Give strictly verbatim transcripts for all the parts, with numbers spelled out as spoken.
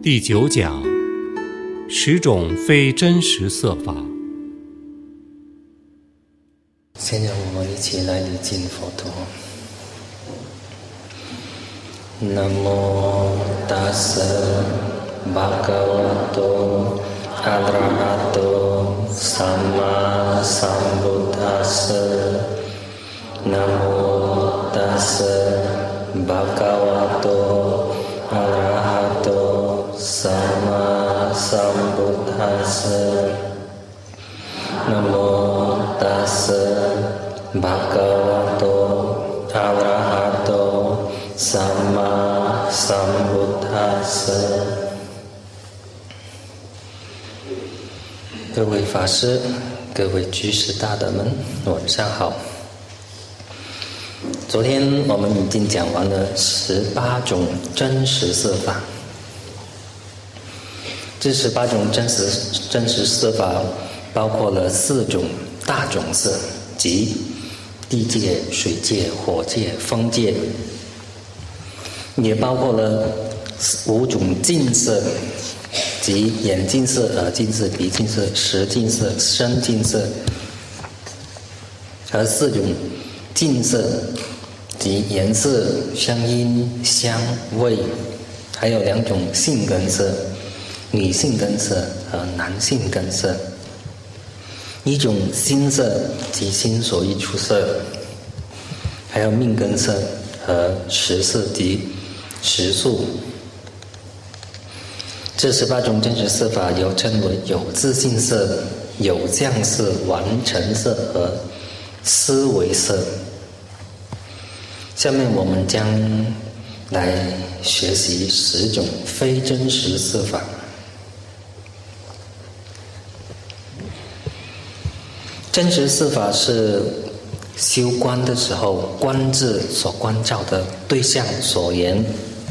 第九讲，十种非真实色法。 现在我们一起来礼敬佛陀。南无大舍巴嘎瓦多阿拉哈多萨玛萨布达舍。南无大舍巴嘎瓦多阿拉哈多萨玛萨布达舍。南无大舍巴嘎瓦多阿拉哈多萨玛萨布达舍。各位法师，各位居士大德们，晚上好。昨天我们已经讲完了十八种真实色法。这十八种真实真实色法包括了四种大种色，即地界、水界、火界、风界，也包括了五种净色，即眼净色、耳净色、鼻净色、舌净色、身净色，和四种净色，即颜色、声音、香味，还有两种性根色，女性根色和男性根色。一种心色，即心所欲出色，还有命根色和识色，即识数。这十八种真实色法又称为有自性色、有相色、完成色和思维色。下面我们将来学习十种非真实色法。真实色法是修观的时候观自所观照的对象所言。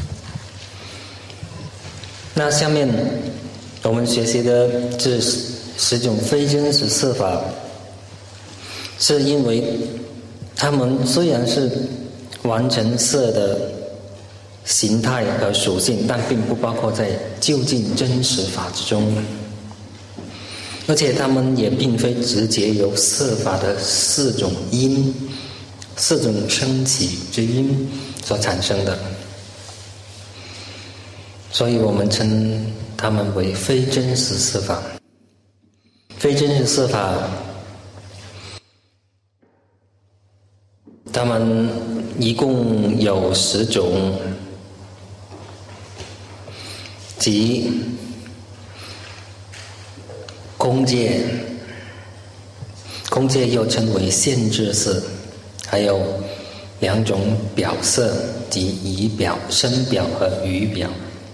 那下面我们学习的这十种非真实色法，是因为它们虽然是完成色的形态和属性，但并不包括在究竟真实法之中，而且它们也并非直接由色法的四种因、四种升起之因所产生的，所以我们称它们为非真实色法。非真实色法，它们一共有十种，即空界，空界又称为限制色，还有两种表色，即仪表、声表和语表，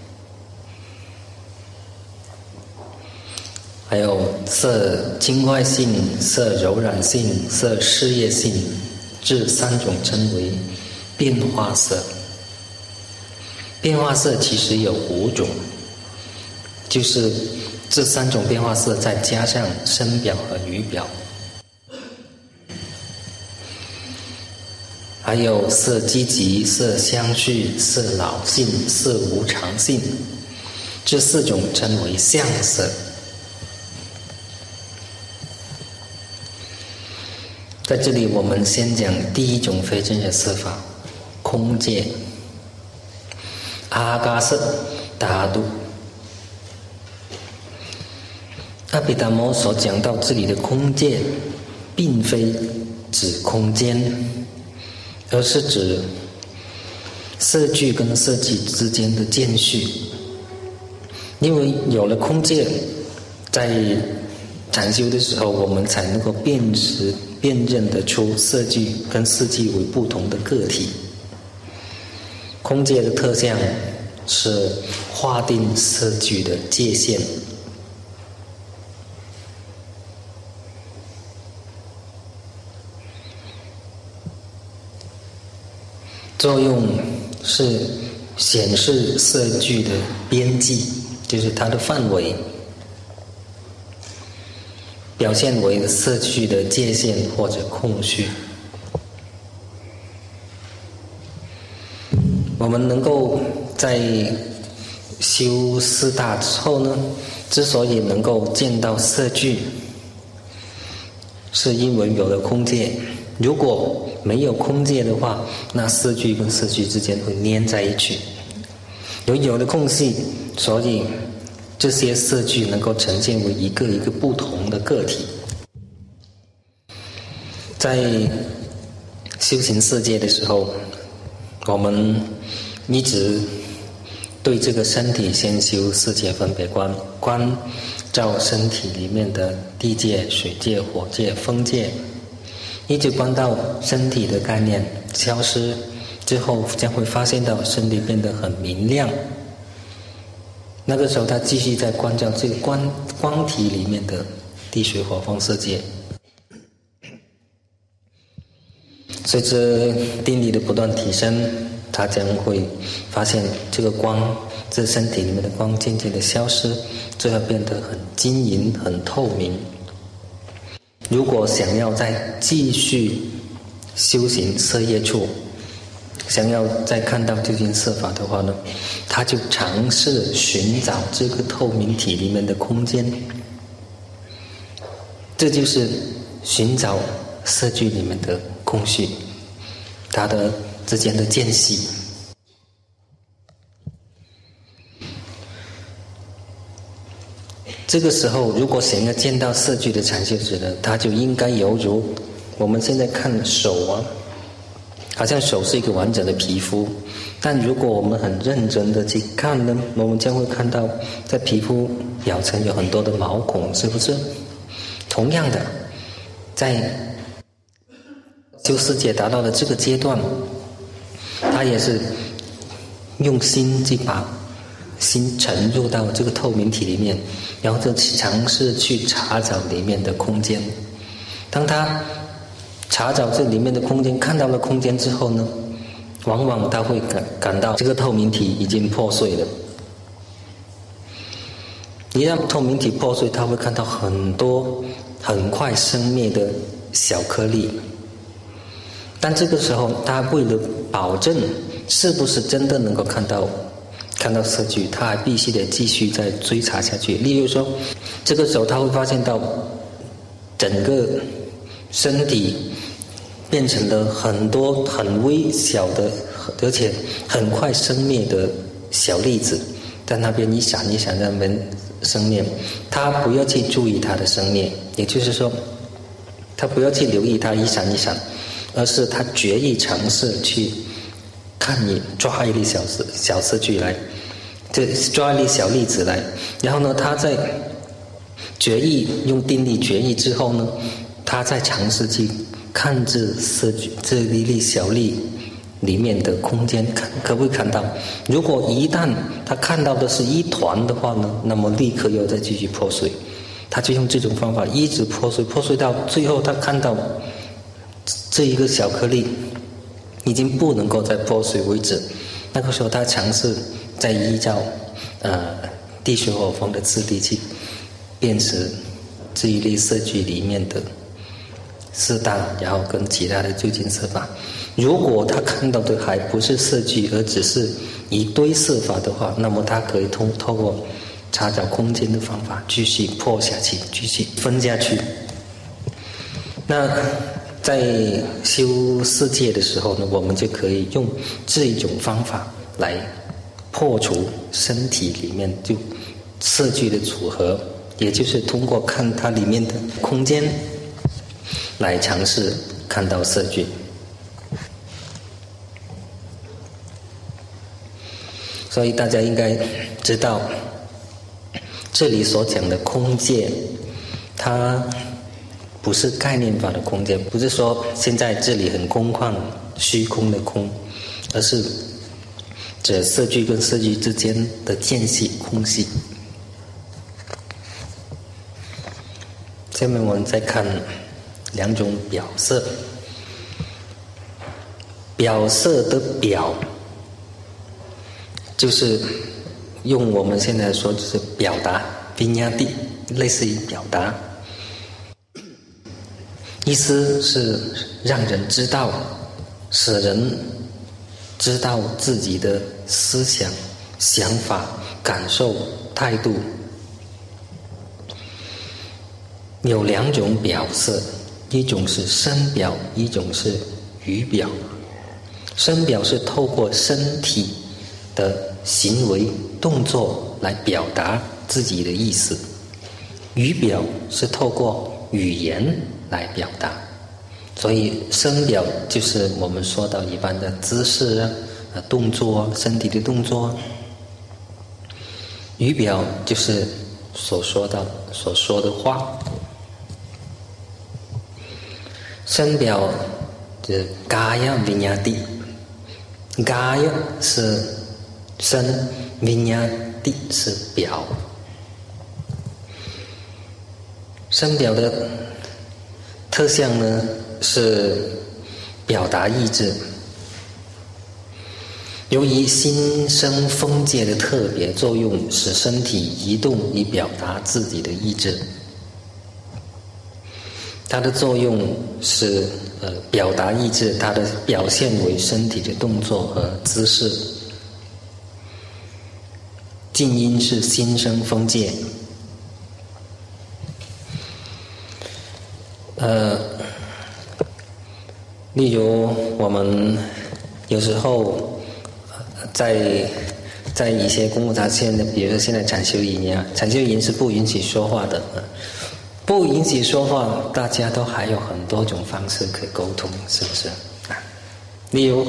还有色轻快性、色柔软性、色事业性，这三种称为变化色。变化色其实有五种，就是这三种变化色再加上声表和语表，还有色积极、色相续、色老性、色无常性，这四种称为相色。在这里我们先讲第一种非真实色法，空界。阿嘎色达度，阿毗达摩所讲到这里的空界，并非指空间，而是指色具跟色具之间的间隙。因为有了空界，在禅修的时候，我们才能够辨识、辨认得出色具跟色具为不同的个体。空界的特相是划定色具的界限，作用是显示色具的边际，就是它的范围，表现为色具的界限或者空隙。我们能够在修四大之后呢，之所以能够见到色具，是因为有了空界。如果没有空界的话，那色具跟色具之间会粘在一起。有有了空隙，所以这些色具能够呈现为一个一个不同的个体。在修行世界的时候，我们一直对这个身体先修四界分别观，观照身体里面的地界、水界、火界、风界，一直观到身体的概念消失之后，将会发现到身体变得很明亮。那个时候他继续在观照这个光光体里面的地水火风世界。随着定力的不断提升，他将会发现这个光，这身体里面的光渐渐的消失，最后变得很晶莹、很透明。如果想要再继续修行色业处，想要再看到究竟色法的话呢，他就尝试寻找这个透明体里面的空间，这就是寻找色具里面的空虚，它的之间的间隙。这个时候，如果想要见到色具的禅修者呢，他就应该犹如我们现在看手啊，好像手是一个完整的皮肤，但如果我们很认真的去看呢，我们将会看到在皮肤表层有很多的毛孔，是不是？同样的，在修世界达到了这个阶段，他也是用心去把心沉入到这个透明体里面，然后就尝试去查找里面的空间。当他查找这里面的空间，看到了空间之后呢，往往他会感感到这个透明体已经破碎了。一让透明体破碎，他会看到很多很快生灭的小颗粒。但这个时候，他为了保证是不是真的能够看到看到色具，他还必须得继续再追查下去。例如说，这个时候他会发现到整个身体变成了很多很微小的，而且很快生灭的小粒子，在那边一闪一闪在那边生灭。他不要去注意它的生灭，也就是说，他不要去留意它一闪一闪，而是他决意尝试去看你抓一粒小色小色具来，这抓一粒小粒子来，然后呢，他在决意用定力决意之后呢，他再尝试去看这色具这一粒小粒里面的空间，看可不可以看到。如果一旦他看到的是一团的话呢，那么立刻又再继续破碎。他就用这种方法一直破碎，破碎到最后他看到这一个小颗粒已经不能够再破碎为止。那个时候他尝试再依照呃地水火风的次第去辨识这一粒色具里面的四大，然后跟其他的究竟色法。如果他看到的还不是色具，而只是一堆色法的话，那么他可以通透过查找空间的方法继续破下去，继续分下去。那在修世界的时候呢，我们就可以用这一种方法来破除身体里面就色具的组合，也就是通过看它里面的空间来尝试看到色具。所以大家应该知道，这里所讲的空界，它不是概念法的空间，不是说现在这里很空旷虚空的空，而是指色具跟色具之间的间隙空隙。下面我们再看两种表色。表色的表，就是用我们现在说就是表达，viññāti，类似于表达，意思是让人知道，使人知道自己的思想、 想法、感受、态度，有两种表色，一种是身表，一种是语表。身表是透过身体的行为动作来表达自己的意思，语表是透过语言来表达。所以身表就是我们说到一般的姿势啊、动作、身体的动作。语表就是所说到所说的话。身表就是kaya vinyati，kaya是身 ，vinyati 是表。身表的特项呢是表达意志。由于心生分界的特别作用，使身体移动以表达自己的意志。它的作用是呃表达意志，它的表现为身体的动作和姿势。静音是心生分界。呃，例如我们有时候在在一些公共场所，比如说现在禅修营啊，禅修营是不允许说话的，不允许说话，大家都还有很多种方式可以沟通，是不是？例如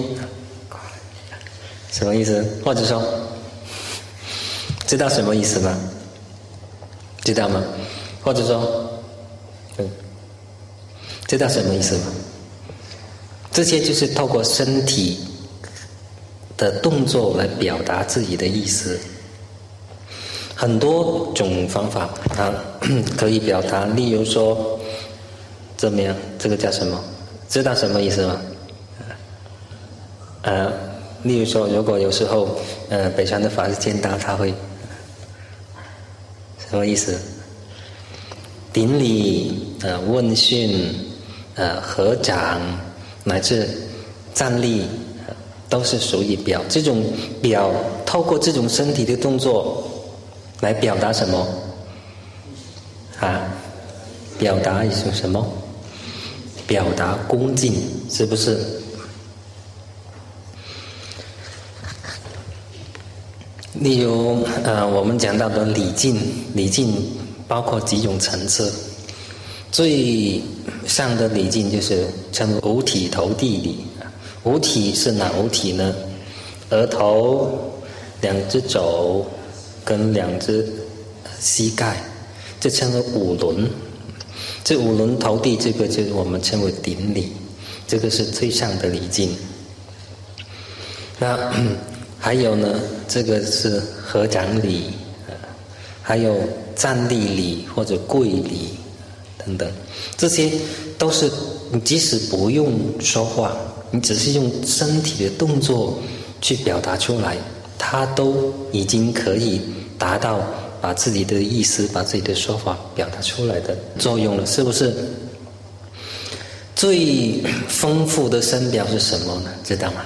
什么意思？或者说，知道什么意思吗？知道吗？或者说，嗯，知道什么意思吗？这些就是透过身体的动作来表达自己的意思。很多种方法啊可以表达，例如说怎么样？这个叫什么？知道什么意思吗？呃，例如说，如果有时候呃北川的法师见到，他会什么意思？顶礼、呃问讯、呃合掌，乃至站立，都是属于表。这种表透过这种身体的动作来表达什么？啊，表达一种什么？表达恭敬，是不是？例如，呃，我们讲到的礼敬，礼敬包括几种层次。最上的礼敬就是称为五体投地礼。五体是哪五体呢？额头、两只肘跟两只膝盖，这称为五轮。这五轮投地，这个就是我们称为顶礼，这个是最上的礼敬。那还有呢，这个是合掌礼，还有站立礼或者跪礼等等，这些都是你即使不用说话，你只是用身体的动作去表达出来，它都已经可以达到把自己的意思、把自己的说法表达出来的作用了，是不是？最丰富的身表是什么呢？知道吗？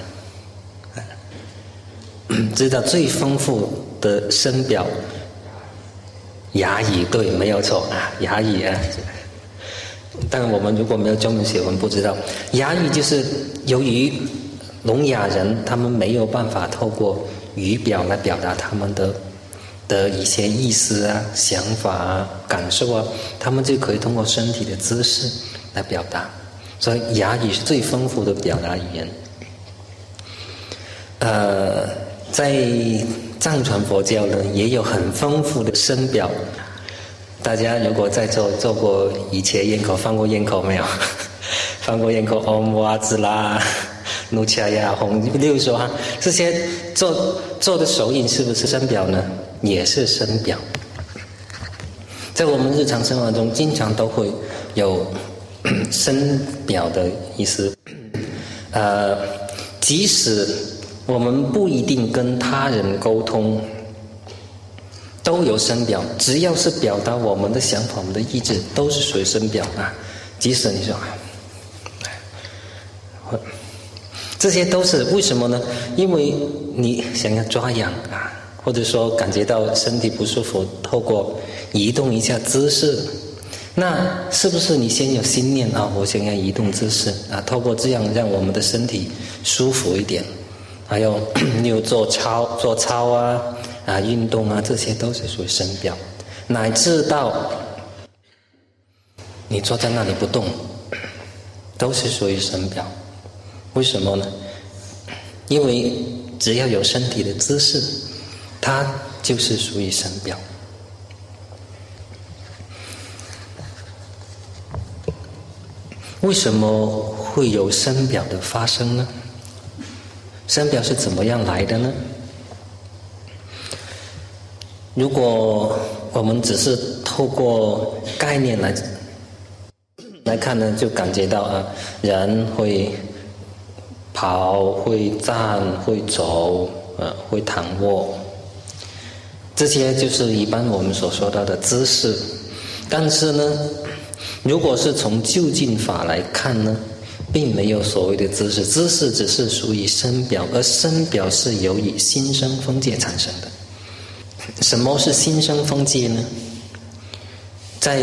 知道最丰富的身表，哑语，对，没有错啊，哑语啊。但我们如果没有中文写，我们不知道。哑语就是由于聋哑人他们没有办法透过语表来表达他们的的一些意思啊、想法啊、感受啊，他们就可以通过身体的姿势来表达。所以哑语是最丰富的表达语言。呃，在藏传佛教呢，也有很丰富的身表。大家如果在座做过以前咽口，放过咽口没有？放过咽口，嗡哇兹拉、努恰呀、红，例如说哈，这些做做的手印是不是身表呢？也是身表。在我们日常生活中，经常都会有身表的意思。呃，即使我们不一定跟他人沟通，都有身表，只要是表达我们的想法、我们的意志，都是属于身表啊。即使你说，这些都是为什么呢？因为你想要抓痒啊，或或者说感觉到身体不舒服，透过移动一下姿势，那是不是你先有心念啊？我想要移动姿势啊，透过这样让我们的身体舒服一点。还有你有做操、做操啊啊运动啊，这些都是属于身表，乃至到你坐在那里不动，都是属于身表。为什么呢？因为只要有身体的姿势，它就是属于身表。为什么会有身表的发生呢？身表是怎么样来的呢？如果我们只是透过概念来来看呢，就感觉到啊，人会跑、会站、会走，呃，会躺卧，这些就是一般我们所说到的姿势。但是呢，如果是从究竟法来看呢，并没有所谓的姿势，姿势只是属于身表，而身表是由于心生分界产生的。什么是心生分界呢？在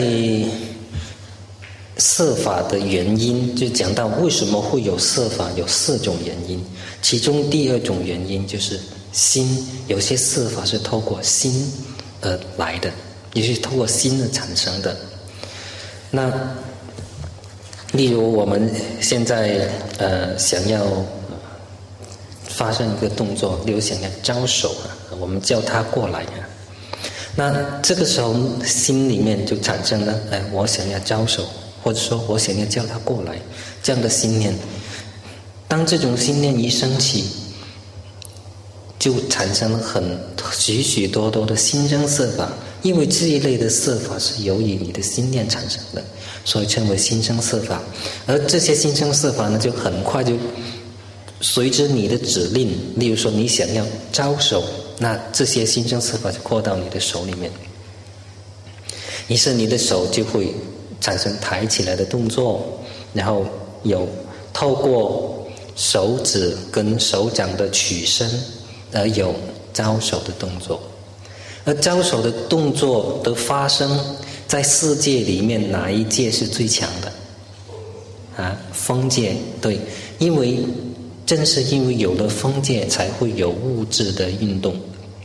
色法的原因就讲到为什么会有色法，有四种原因，其中第二种原因就是心，有些色法是透过心而来的，也是透过心而产生的。那例如我们现在呃想要发生一个动作，例如想要招手啊，我们叫他过来啊，那这个时候心里面就产生了哎，我想要招手，或者说我想要叫他过来，这样的心念。当这种心念一升起，就产生了很许许多多的心生色法，因为这一类的色法是由于你的心念产生的，所以称为心生色法。而这些心生色法呢，就很快就随着你的指令，例如说你想要招手，那这些心生色法就过到你的手里面，于是你的手就会产生抬起来的动作，然后有透过手指跟手掌的取伸而有招手的动作。而招手的动作的发生，在四界里面哪一界是最强的？啊，风界。对，因为正是因为有了风界，才会有物质的运动。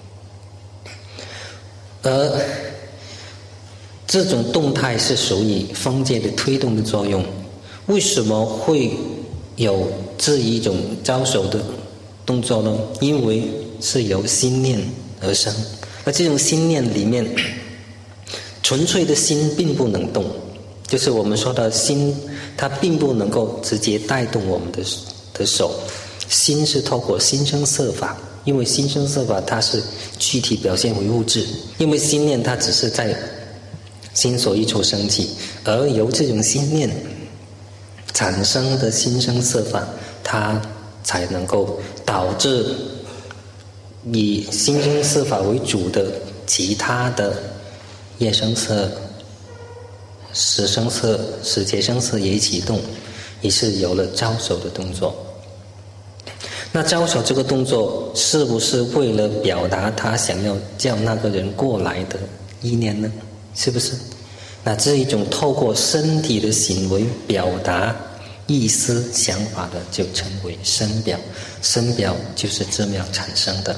而这种动态是属于风界的推动的作用。为什么会有这一种招手的动作呢？因为是由心念而生，而这种心念里面，纯粹的心并不能动，就是我们说的心，它并不能够直接带动我们的的手。心是透过心生色法，因为心生色法它是具体表现为物质，因为心念它只是在心所一处升起，而由这种心念产生的心生色法，它才能够导致以心生色法为主的其他的业生色、识生色、识觉生色也启动，也是有了招手的动作。那招手这个动作是不是为了表达他想要叫那个人过来的意念呢？是不是？那这一种透过身体的行为表达意思想法的，就称为身表。身表就是这样产生的。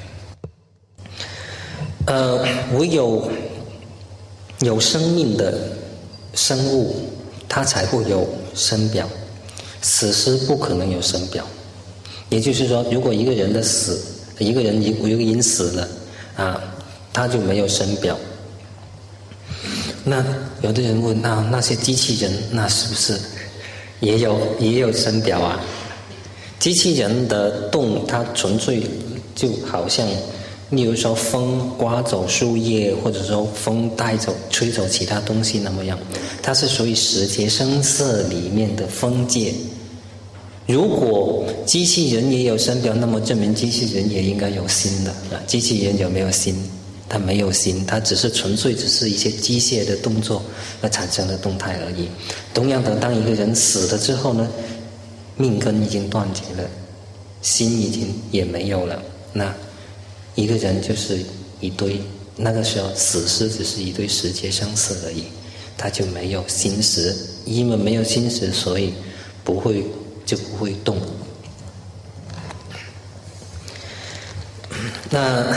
呃，唯有有生命的生物，它才会有身表，死尸不可能有身表。也就是说，如果一个人的死，一个人有一个人死了啊，他就没有身表。那有的人问，那那些机器人，那是不是也有也有身表啊？机器人的动，它纯粹就好像，例如说风刮走树叶，或者说风带走吹走其他东西那么样，它是属于识觉声色里面的风界。如果机器人也有身表，那么证明机器人也应该有心的啊。机器人有没有心？它没有心，它只是纯粹只是一些机械的动作而产生的动态而已。同样的，当一个人死了之后呢，命根已经断绝了，心已经也没有了，那一个人就是一堆，那个时候死尸只是一堆石碣生死而已，他就没有心识，因为没有心识，所以不会就不会动。那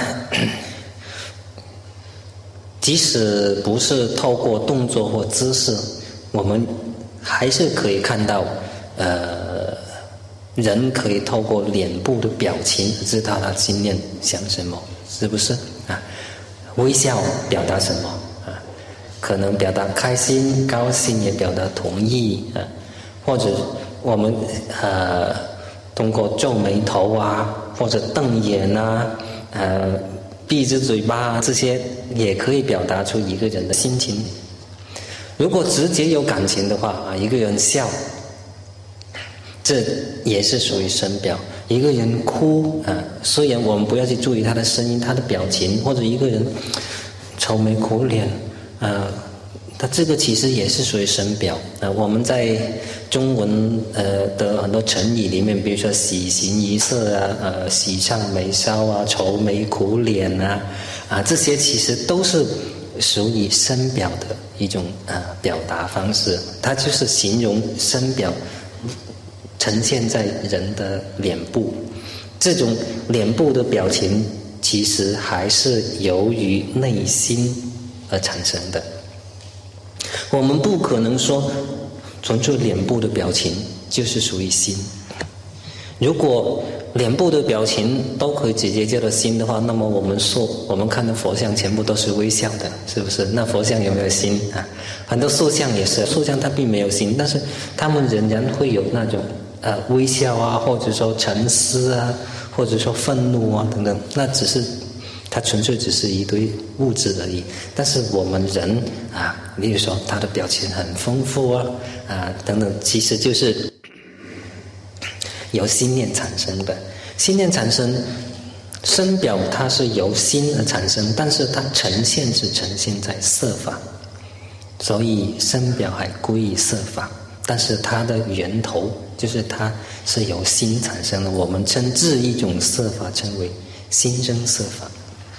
即使不是透过动作或姿势，我们还是可以看到，呃，人可以透过脸部的表情知道他心念想什么，是不是啊？微笑表达什么啊？可能表达开心、高兴，也表达同意啊，或者我们呃通过皱眉头啊，或者瞪眼啊，呃闭着嘴巴，这些也可以表达出一个人的心情。如果直接有感情的话啊，一个人笑，这也是属于深表。一个人哭啊，虽然我们不要去注意他的声音、他的表情，或者一个人愁眉苦脸啊，他这个其实也是属于深表啊。我们在中文呃的很多成语里面，比如说喜形于色啊、呃喜上眉梢啊、愁眉苦脸啊啊，这些其实都是属于深表的一种呃表达方式，它就是形容深表呈现在人的脸部。这种脸部的表情其实还是由于内心而产生的。我们不可能说纯粹脸部的表情就是属于心。如果脸部的表情都可以直接叫做心的话，那么我们说我们看的佛像全部都是微笑的，是不是？那佛像有没有心啊？很多塑像也是，塑像它并没有心，但是他们仍然会有那种呃微笑啊，或者说沉思啊，或者说愤怒啊等等，那只是它纯粹只是一堆物质而已。但是我们人啊，例如说他的表情很丰富啊啊等等，其实就是由心念产生的。心念产生，身表它是由心而产生，但是它呈现是呈现在色法，所以身表还归于色法，但是它的源头就是它是由心产生的。我们称这一种色法称为心生色法。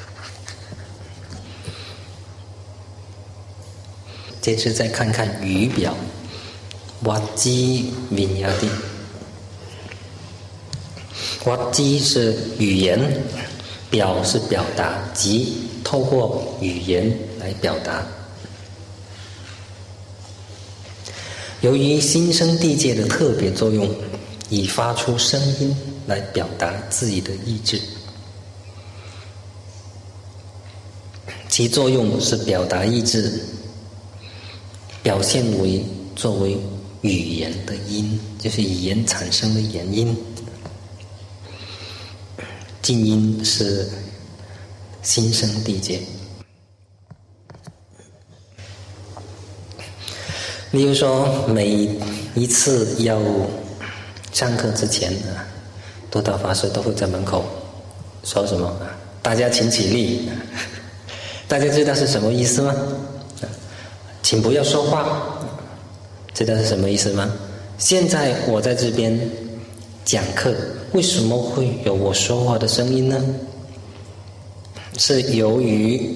接着再看看语表，瓦基敏雅蒂。瓦基是语言，表是表达，即透过语言来表达。由于心生地界的特别作用，以发出声音来表达自己的意志，其作用是表达意志，表现为作为语言的音，就是语言产生的言音。静音是心生地界。例如说，每一次要上课之前啊，督导法师都会在门口说什么？大家请起立。大家知道是什么意思吗？请不要说话。知道是什么意思吗？现在我在这边讲课，为什么会有我说话的声音呢？是由于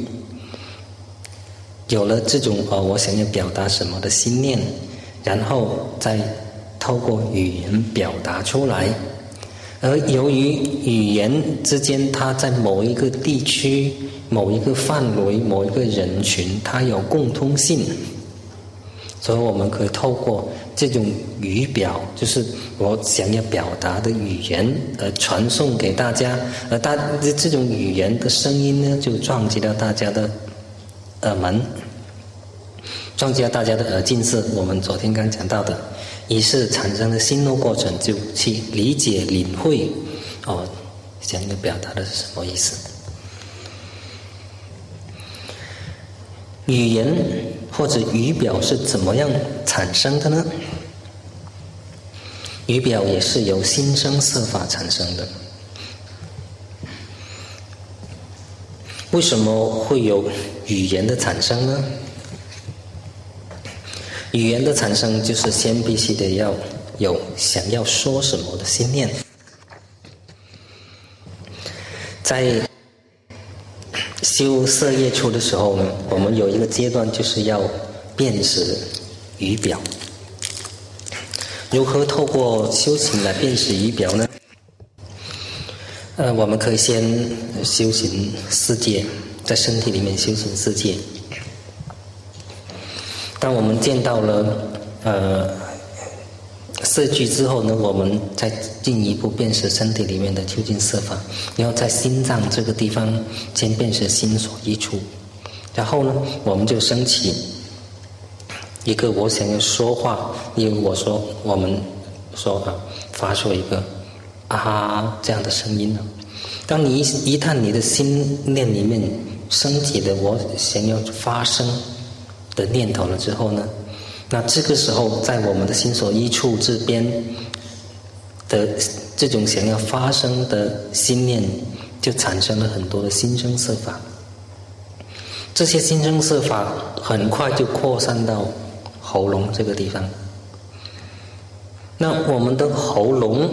有了这种哦，我想要表达什么的心念，然后再透过语言表达出来。而由于语言之间，它在某一个地区、某一个范围、某一个人群，它有共通性，所以我们可以透过这种语表，就是我想要表达的语言，而传送给大家，而大这种语言的声音呢，就撞击到大家的耳门，撞击到大家的耳境是我们昨天刚讲到的，于是产生的心路过程，就去理解领会哦，想要表达的是什么意思。语言或者语表是怎么样产生的呢？语表也是由心生色法产生的。为什么会有语言的产生呢？语言的产生就是先必须得要有想要说什么的心念。在修色业处的时候呢，我们有一个阶段就是要辨识语表。如何透过修行来辨识语表呢？呃，我们可以先修行四界，在身体里面修行四界。当我们见到了呃色句之后呢，我们再进一步辨识身体里面的究竟色法，然后在心脏这个地方先辨识心所依处，然后呢，我们就升起一个我想要说话，例如我说我们说啊，发出一个啊这样的声音呢。当你一一旦你的心念里面升起的我想要发声的念头了之后呢，那这个时候在我们的心所依处这边的这种想要发生的心念，就产生了很多的心声色法。这些心声色法很快就扩散到喉咙这个地方。那我们的喉咙，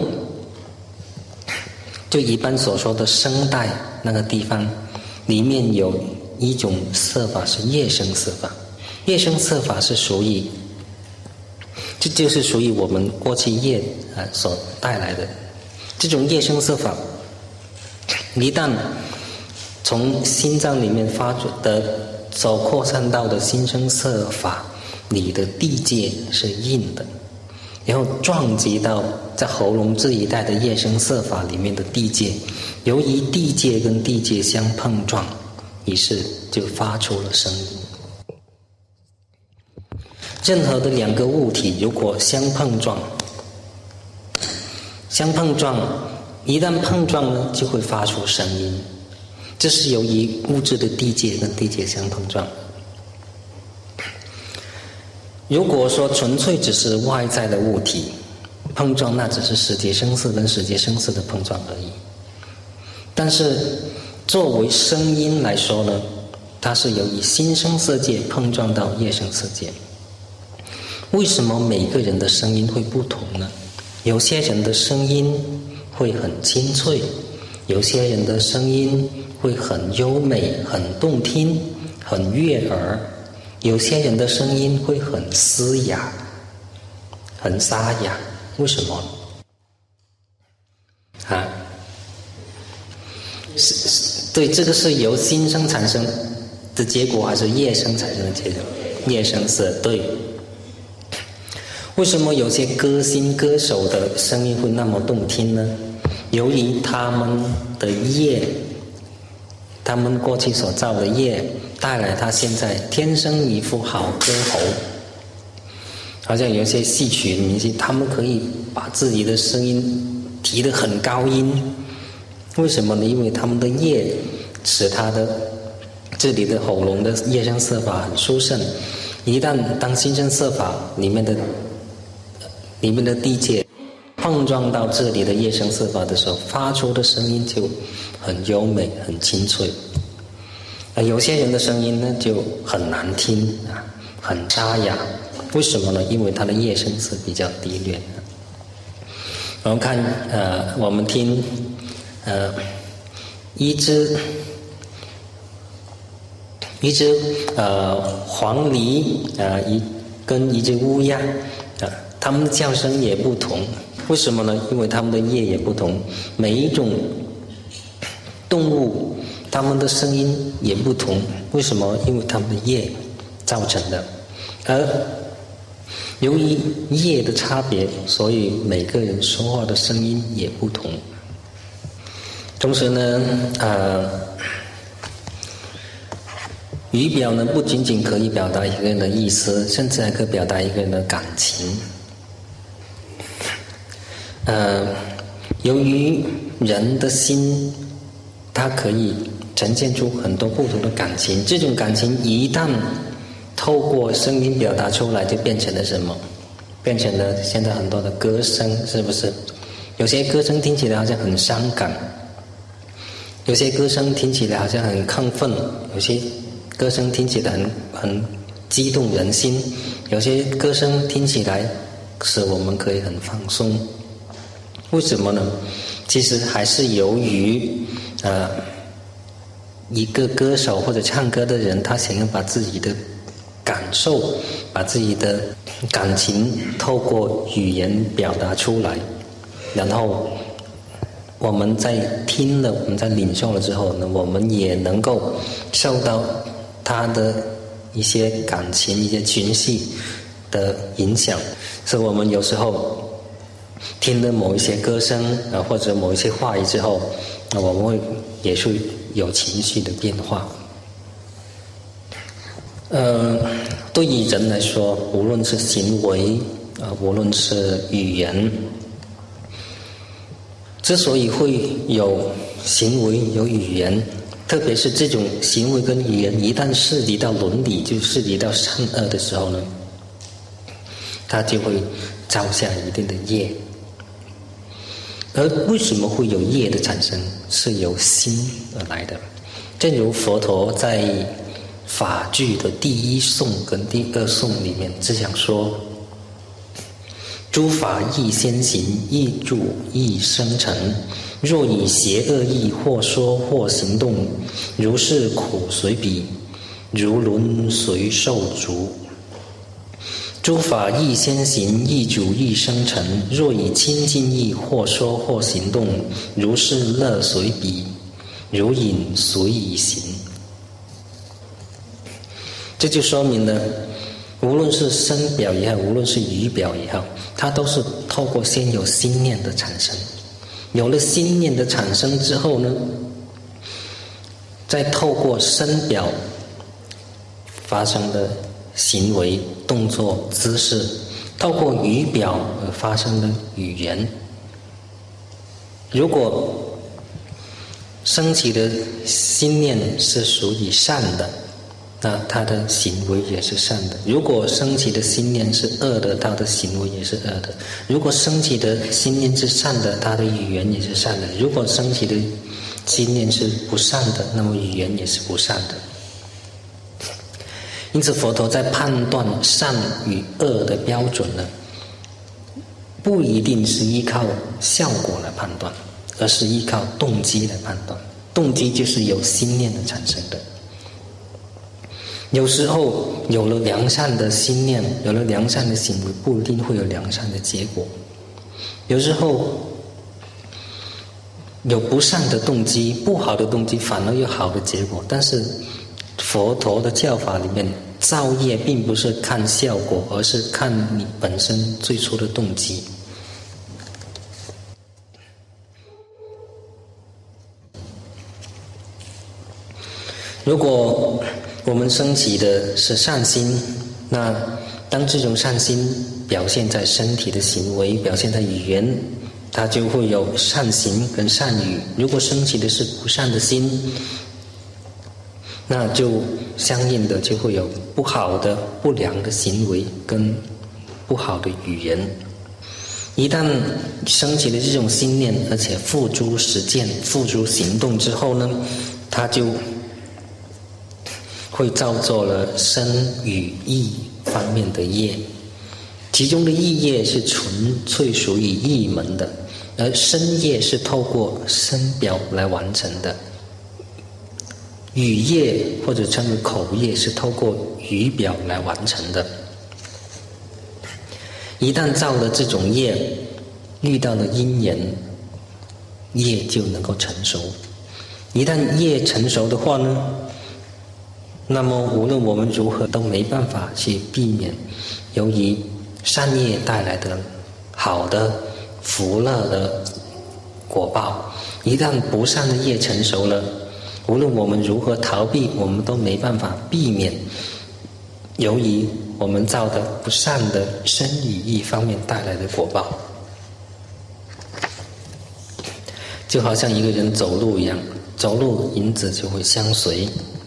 就一般所说的声带那个地方，里面有一种色法是业声色法。业声色法是属于，这就是属于我们过去业啊所带来的这种业声色法。一旦从心脏里面发出的所扩散到的心声色法，你的地界是硬的，然后撞击到在喉咙这一带的业声色法里面的地界，由于地界跟地界相碰撞，于是就发出了声音。任何的两个物体如果相碰撞，相碰撞，一旦碰撞呢，就会发出声音。这是由于物质的地界跟地界相碰撞。如果说纯粹只是外在的物体碰撞，那只是时节声色跟时节声色的碰撞而已。但是作为声音来说呢，它是由于心声色界碰撞到业声色界。为什么每个人的声音会不同呢？有些人的声音会很清脆，有些人的声音会很优美、很动听、很悦耳，有些人的声音会很嘶哑、很沙哑。为什么？啊，是是，对，这个是由心声产生的结果，还是业声产生的结果？业声色，对。为什么有些歌星歌手的声音会那么动听呢？由于他们的业，他们过去所造的业，带来他现在天生一副好歌喉。好像有些戏曲明星，他们可以把自己的声音提得很高音。为什么呢？因为他们的业使他的这里的喉咙的业声色法很殊胜。一旦当心声色法里面的里面的地界碰撞到这里的业声色法的时候，发出的声音就很优美、很清脆。而有些人的声音呢就很难听啊，很沙哑。为什么呢？因为他的业声色比较低劣。我们看，呃，我们听，呃，一只一只呃黄鹂啊，一跟一只乌鸦啊。它们的叫声也不同，为什么呢？因为它们的业也不同。每一种动物，它们的声音也不同，为什么？因为它们的业造成的。而由于业的差别，所以每个人说话的声音也不同。同时呢，呃，语表呢不仅仅可以表达一个人的意思，甚至还可以表达一个人的感情。呃，由于人的心，它可以呈现出很多不同的感情。这种感情一旦透过声音表达出来，就变成了什么？变成了现在很多的歌声，是不是？有些歌声听起来好像很伤感，有些歌声听起来好像很亢奋，有些歌声听起来很很激动人心，有些歌声听起来使我们可以很放松。为什么呢？其实还是由于呃一个歌手或者唱歌的人，他想要把自己的感受，把自己的感情透过语言表达出来，然后我们在听了，我们在领受了之后呢，我们也能够受到他的一些感情、一些情绪的影响。所以我们有时候听了某一些歌声啊，或者某一些话语之后，那我们会也是有情绪的变化。呃，对于人来说，无论是行为啊，无论是语言，之所以会有行为有语言，特别是这种行为跟语言一旦涉及到伦理，就涉及到善恶的时候呢，它就会造下一定的业。而为什么会有业的产生？是由心而来的。正如佛陀在法句的第一颂跟第二颂里面只想说，诸法亦先行，亦住亦生成，若以邪恶意或说或行动，如是苦随彼，如轮随受逐。诸法亦先行，亦住亦生成，若以清净意或说或行动，如是乐随彼，如影随以行。这就说明了，无论是声表也好，无论是语表也好，它都是透过先有心念的产生，有了心念的产生之后呢，再透过声表发生的行为、动作、姿势，透过语表而发生的语言。如果升起的心念是属于善的，那他的行为也是善的；如果升起的心念是恶的，他的行为也是恶的；如果升起的心念是善的，他的语言也是善的；如果升起的心念是不善的，那么语言也是不善的。因此佛陀在判断善与恶的标准呢，不一定是依靠效果来判断，而是依靠动机来判断。动机就是由心念的产生的。有时候有了良善的心念，有了良善的行为，不一定会有良善的结果。有时候有不善的动机，不好的动机反而有好的结果。但是佛陀的教法里面，造业并不是看效果，而是看你本身最初的动机。如果我们升起的是善心，那当这种善心表现在身体的行为，表现在语言，它就会有善行跟善语。如果升起的是不善的心，那就相应的就会有不好的不良的行为跟不好的语言。一旦升起了这种心念，而且付诸实践、付诸行动之后呢，它就会造作了身语意方面的业。其中的意业是纯粹属于意门的，而身业是透过身表来完成的。语业或者称为口业是透过语表来完成的。一旦造了这种业，遇到了因缘，业就能够成熟。一旦业成熟的话呢，那么无论我们如何都没办法去避免由于善业带来的好的福乐的果报。一旦不善的业成熟了，无论我们如何逃避，我们都没办法避免由于我们造的不善的身语意方面带来的果报。就好像一个人走路一样，走路影子就会相随。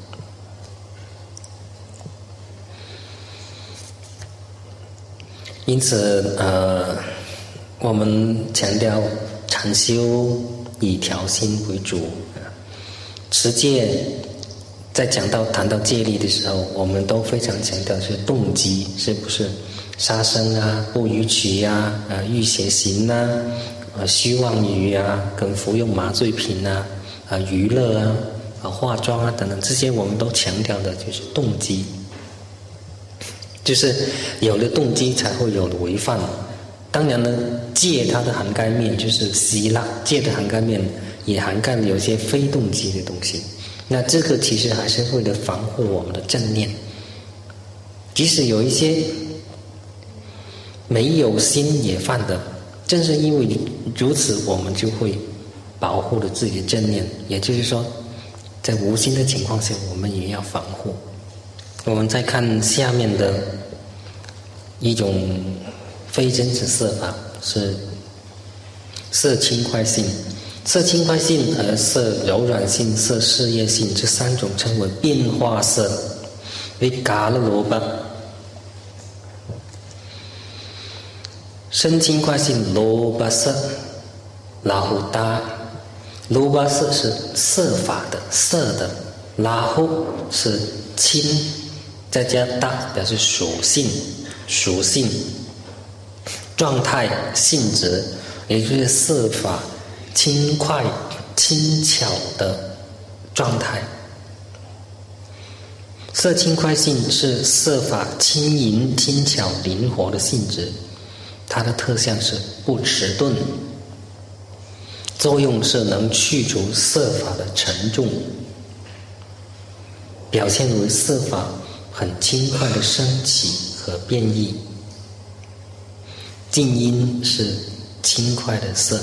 因此呃，我们强调禅修以调心为主。持戒在讲到谈到戒律的时候，我们都非常强调是动机，是不是杀生啊、不逾矩啊、呃欲邪行啊、呃虚妄语啊、跟服用麻醉品啊、啊娱乐啊、 啊化妆啊等等，这些我们都强调的就是动机，就是有了动机才会有了违犯。当然呢，戒它的涵盖面就是希腊，戒的涵盖面也涵盖了有些非动机的东西。那这个其实还是为了防护我们的正念，即使有一些没有心也犯的，正是因为如此，我们就会保护了自己的正念。也就是说，在无心的情况下，我们也要防护。我们再看下面的一种非真实色法，是色轻快性。色轻快性和色柔软性、色事业性这三种称为变化色，为嘎了罗巴。身轻快性罗巴色，拉胡达。罗巴色是色法的色的，拉胡是轻，再加达表示属性、属性、状态、性质，也就是色法轻快、轻巧的状态。色轻快性是色法轻盈、轻巧、灵活的性质，它的特相是不迟钝，作用是能去除色法的沉重，表现为色法很轻快的升起和变异。静音是轻快的色。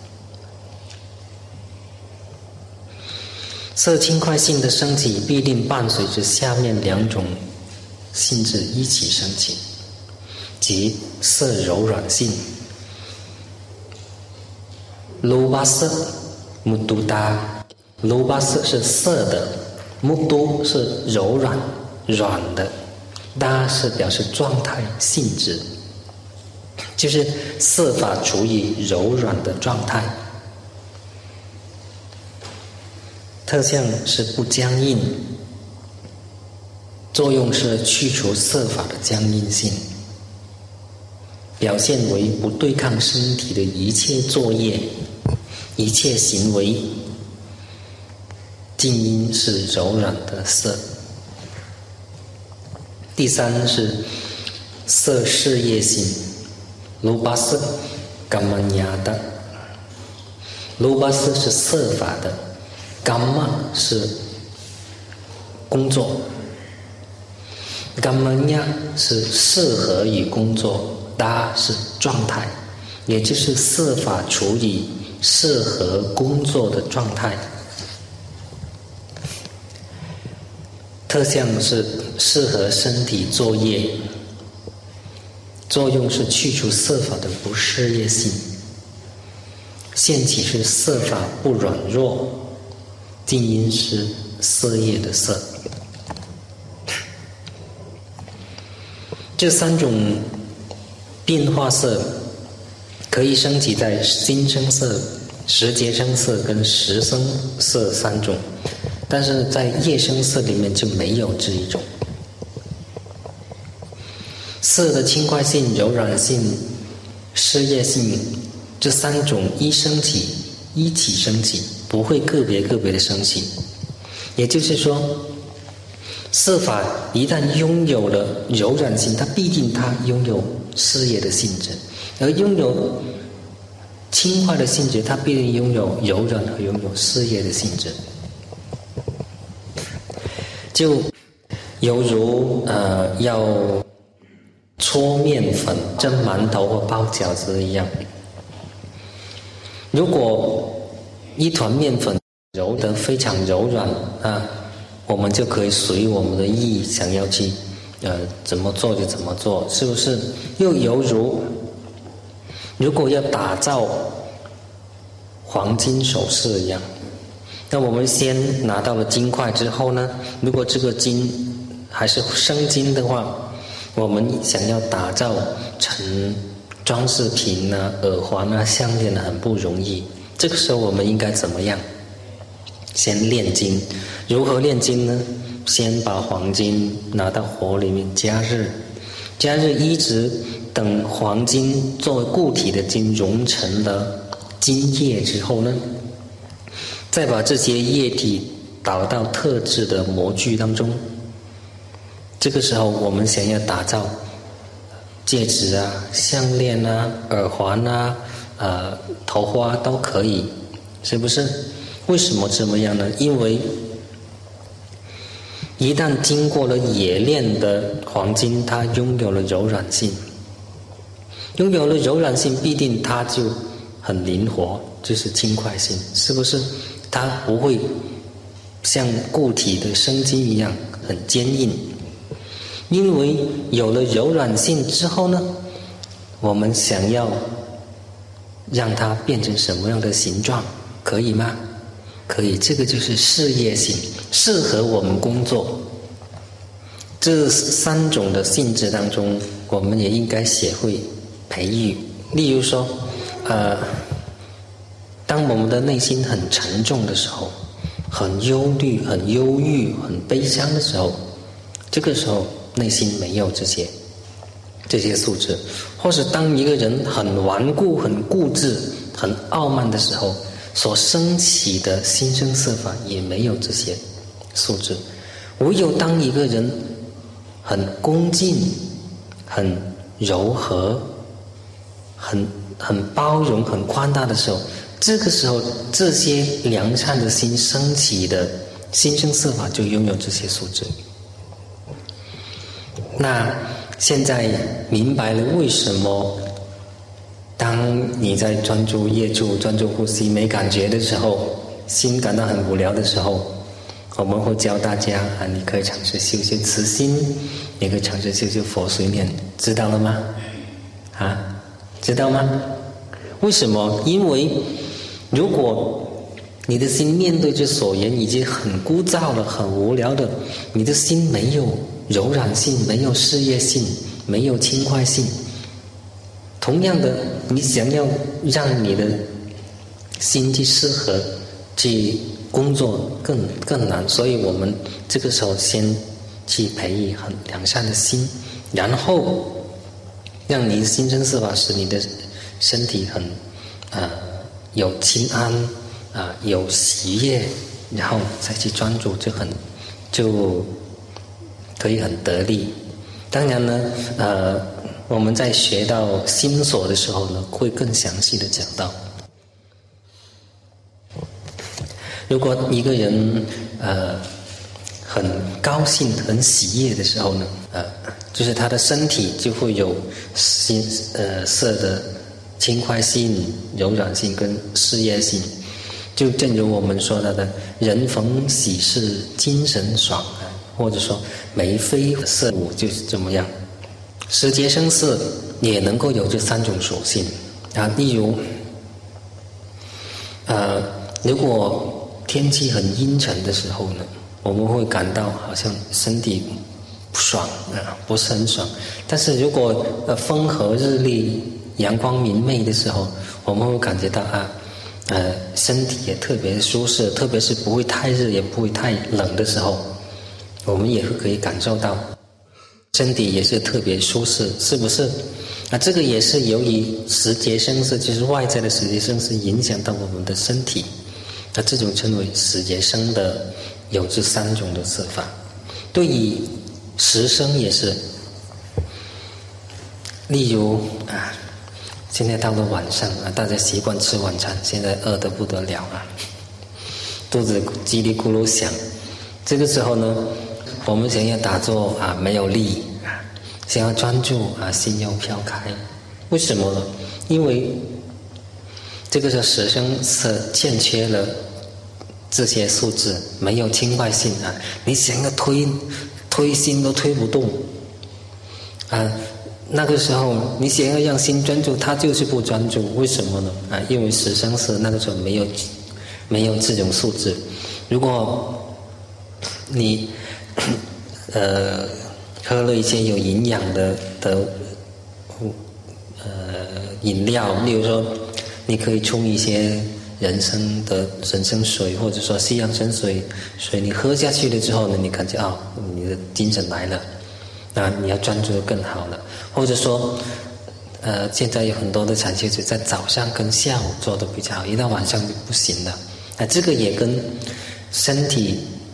色轻快性的升起必定伴随着下面两种性质一起升起，即色柔软性。卢巴色、木都达，卢巴色是色的，木都是柔软、软的，达是表示状态、性质，就是色法处于柔软的状态。特相是不僵硬，作用是去除色法的僵硬性，表现为不对抗身体的一切作业、一切行为。静音是柔软的色。第三是色事业性，卢巴色、伽玛尼亚的。卢巴色是色法的，伽玛是工作，伽玛尼亚是适合于工作，达是状态，也就是色法处于适合工作的状态。特相是适合身体作业，作用是去除色法的不事业性，现起是色法不软弱，静音是色业的色。这三种变化色可以升起在心声色、时节声色跟时声色三种，但是在业声色里面就没有这一种。色的轻快性、柔软性、事业性这三种一升起一起升起，不会个别个别的升起。也就是说，色法一旦拥有了柔软性，它必定它拥有事业的性质；而拥有轻快的性质，它必定拥有柔软和拥有事业的性质。就犹如呃要搓面粉、蒸馒头或包饺子一样，如果一团面粉揉得非常柔软啊，我们就可以随我们的意想要去呃怎么做就怎么做，是不是？又犹如如果要打造黄金首饰一样，那我们先拿到了金块之后呢，如果这个金还是生金的话，我们想要打造成装饰品啊、耳环啊、项链啊，很不容易。这个时候我们应该怎么样？先炼金。如何炼金呢？先把黄金拿到火里面加热，加热一直等黄金作为固体的金融成了金液之后呢，再把这些液体导到特制的模具当中。这个时候我们想要打造戒指啊、项链啊、耳环啊、呃、头花都可以，是不是？为什么这么样呢？因为一旦经过了冶炼的黄金，它拥有了柔软性，拥有了柔软性，必定它就很灵活，就是轻快性，是不是？它不会像固体的生金一样很坚硬。因为有了柔软性之后呢，我们想要让它变成什么样的形状，可以吗？可以，这个就是事业性，适合我们工作。这三种的性质当中，我们也应该学会培育。例如说，呃，当我们的内心很沉重的时候，很忧虑、很忧郁、很悲伤的时候，这个时候内心没有这些这些素质，或是当一个人很顽固、很固执、很傲慢的时候，所升起的心声色法也没有这些素质。唯有当一个人很恭敬、很柔和、很很包容、很宽大的时候，这个时候这些良善的心升起的心声色法就拥有这些素质。那现在明白了为什么当你在专注业住、专注呼吸没感觉的时候，心感到很无聊的时候，我们会教大家啊，你可以尝试修修慈心，你可以尝试修修佛随念，知道了吗？啊，知道吗？为什么？因为如果你的心面对着所缘已经很枯燥了、很无聊的，你的心没有柔软性，没有事业性，没有轻快性。同样的，你想要让你的心去适合去工作更更难，所以我们这个时候先去培育很良善的心，然后让你的心声色法使你的身体很呃有清安啊、呃、有喜悦，然后再去专注，就很就可以很得力。当然呢，呃，我们在学到心所的时候呢，会更详细的讲到。如果一个人呃很高兴、很喜悦的时候呢，呃，就是他的身体就会有心呃色的轻快性、柔软性跟事业性。就正如我们说到的，人逢喜事精神爽，或者说眉飞色舞，就是这么样。时节生色也能够有这三种属性啊。例如，呃，如果天气很阴沉的时候呢，我们会感到好像身体不爽啊，不是很爽。但是如果呃风和日丽、阳光明媚的时候，我们会感觉到啊。呃，身体也特别舒适，特别是不会太热也不会太冷的时候，我们也可以感受到身体也是特别舒适，是不是？啊，这个也是由于时节生色，就是外在的时节生色影响到我们的身体，那这种称为时节生的有这三种的色法。对于时生也是，例如啊。现在到了晚上啊，大家习惯吃晚餐，现在饿得不得了啊，肚子叽里咕噜响。这个时候呢，我们想要打坐啊，没有力啊，想要专注啊，心又飘开。为什么呢？因为这个时候时生色欠缺了这些素质，没有轻快性啊，你想要推推心都推不动啊。那个时候你想要让心专注，它就是不专注。为什么呢？啊，因为时生色那个时候没有没有这种素质。如果你呃喝了一些有营养的的呃饮料，例如说你可以冲一些人参的人参水，或者说西洋参水水，你喝下去了之后呢，你感觉啊、哦，你的精神来了。啊，你要专注的更好了，或者说，呃，现在有很多的禅修者在早上跟下午做的比较好，一到晚上就不行了。啊，这个也跟身体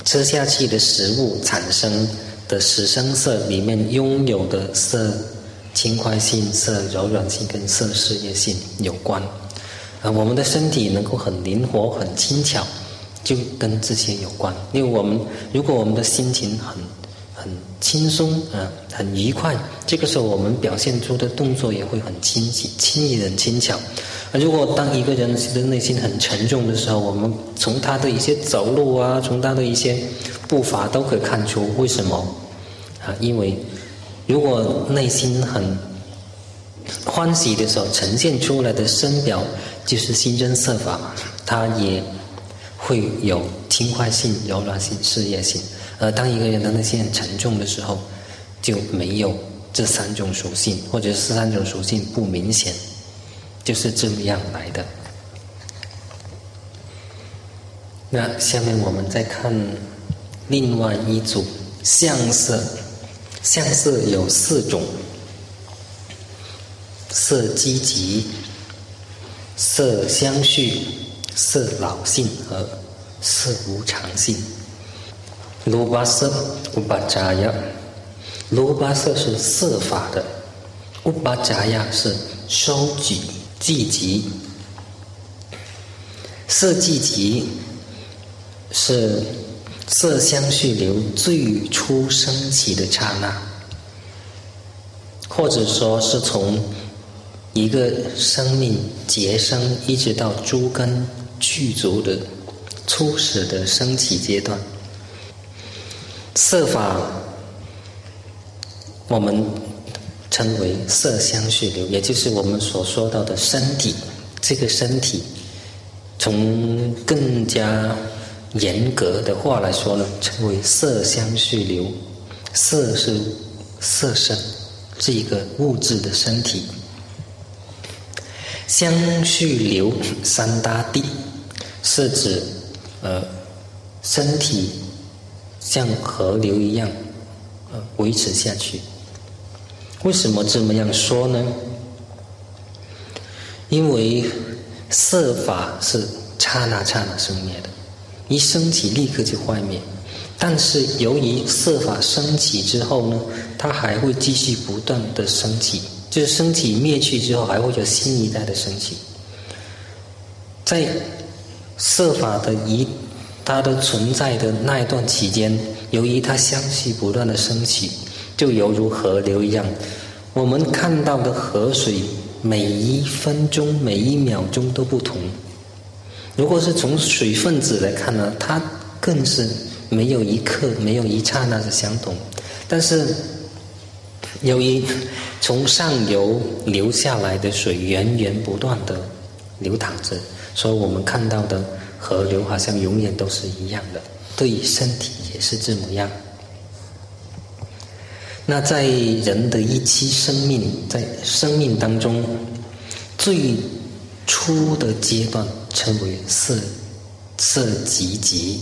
吃下去的食物产生的十声色里面拥有的色轻快性、色柔软性跟色事业性有关。啊，我们的身体能够很灵活、很轻巧，就跟这些有关。因为我们如果我们的心情很很轻松啊，很愉快，这个时候我们表现出的动作也会很轻轻易、很轻巧。如果当一个人的内心很沉重的时候，我们从他的一些走路啊，从他的一些步伐都可以看出为什么啊？因为如果内心很欢喜的时候，呈现出来的身表就是心真色法，它也会有轻快性、柔软性、事业性。而当一个人的内心很沉重的时候，就没有这三种属性，或者是三种属性不明显，就是这样来的。那下面我们再看另外一组相色。相色有四种：色积极、色相续、色老性和色无常性。卢巴色、乌巴扎亚，卢巴色是色法的，乌巴扎亚是收举积极。色积极是色相续流最初升起的刹那，或者说是从一个生命结生一直到诸根具足的初始的升起阶段。色法我们称为色相续流，也就是我们所说到的身体。这个身体从更加严格的话来说呢，称为色相续流。色是色身，是一个物质的身体。相续流三大地是指呃身体像河流一样呃维持下去。为什么这么样说呢？因为色法是刹那刹那生灭的，一升起立刻就坏灭。但是由于色法升起之后呢，它还会继续不断的升起，就是升起灭去之后还会有新一代的升起。在色法的一它的存在的那一段期间，由于它相续不断的升起，就犹如河流一样。我们看到的河水每一分钟每一秒钟都不同。如果是从水分子来看呢，它更是没有一刻没有一刹那是相同。但是由于从上游流下来的水源源不断的流淌着，所以我们看到的河流好像永远都是一样的。对于身体也是这么样。那在人的一期生命，在生命当中最初的阶段称为色色积极。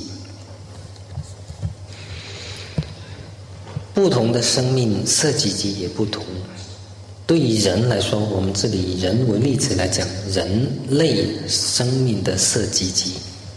不同的生命色积极也不同。对于人来说，我们这里以人为例子来讲，人类生命的色积极。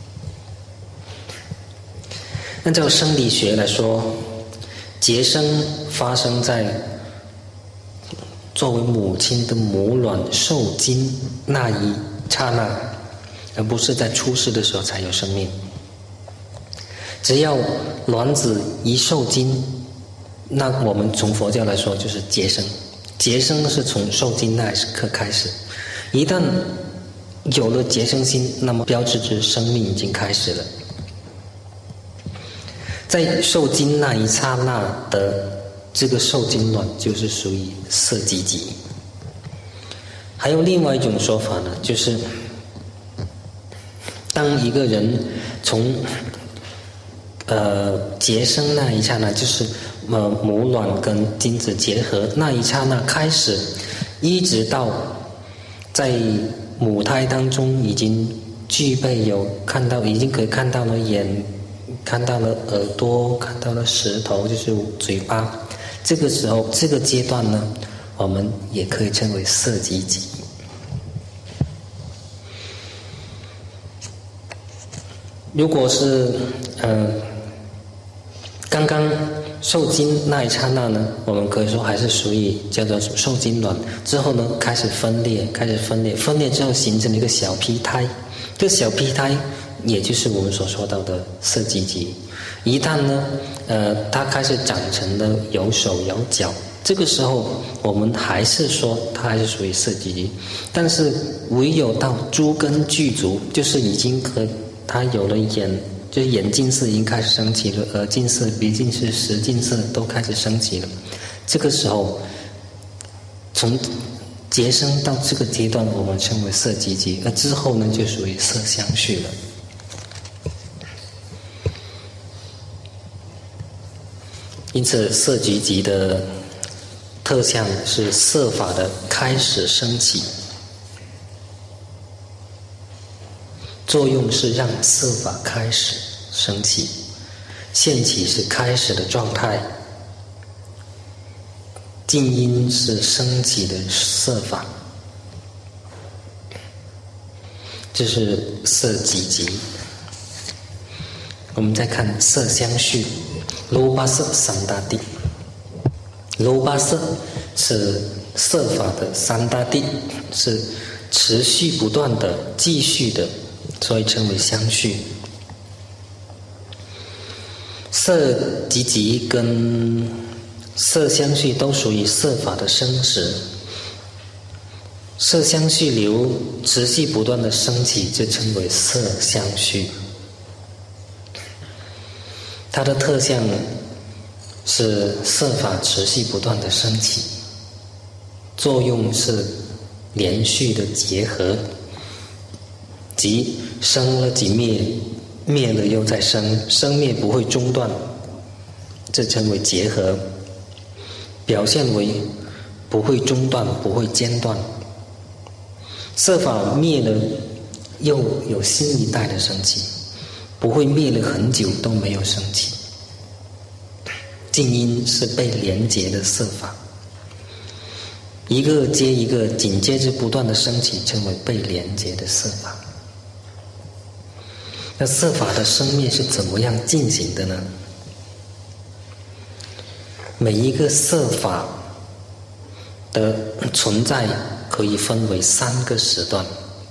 按照生理学来说，结生发生在作为母亲的母卵受精那一刹那，而不是在出世的时候才有生命。只要卵子一受精，那我们从佛教来说就是结生。结生是从受精那一刻开始，一旦有了结生心，那么标志着生命已经开始了。在受精那一刹那的这个受精卵就是属于色积极。还有另外一种说法呢，就是当一个人从呃结生那一刹那，就是呃母卵跟精子结合那一刹那开始，一直到在母胎当中已经具备有看到，已经可以看到了眼，看到了耳朵，看到了舌头，就是嘴巴。这个时候，这个阶段呢，我们也可以称为色积极。如果是呃刚刚受精那一刹那呢，我们可以说还是属于叫做受精卵，之后呢开始分裂，开始分裂，分裂之后形成了一个小胚胎，这个小胚胎也就是我们所说到的色即即。一旦呢，呃，它开始长成了有手有脚，这个时候我们还是说它还是属于色即即。但是唯有到诸根具足，就是已经和它有了眼，就是眼近视已经开始升起了，耳近视、鼻近视、舌近视都开始升起了。这个时候，从结生到这个阶段，我们称为色即即，而之后呢，就属于色相续了。因此，色即即的特相是色法的开始升起，作用是让色法开始升起，现起是开始的状态，静音是升起的色法，这是色即即。我们再看色相续。罗巴色三大谛，罗巴色是色法的三大谛，是持续不断的、继续的，所以称为相续。色即即跟色相续都属于色法的生时，色相续流持续不断的升起，就称为色相续。它的特相是色法持续不断的升起，作用是连续的结合，即生了即灭，灭了又再生，生灭不会中断，这称为结合，表现为不会中断，不会间断。色法灭了又有新一代的升起，不会灭了很久都没有升起。静音是被连结的色法，一个接一个紧接着不断的升起，称为被连结的色法。那色法的生灭是怎么样进行的呢？每一个色法的存在可以分为三个时段，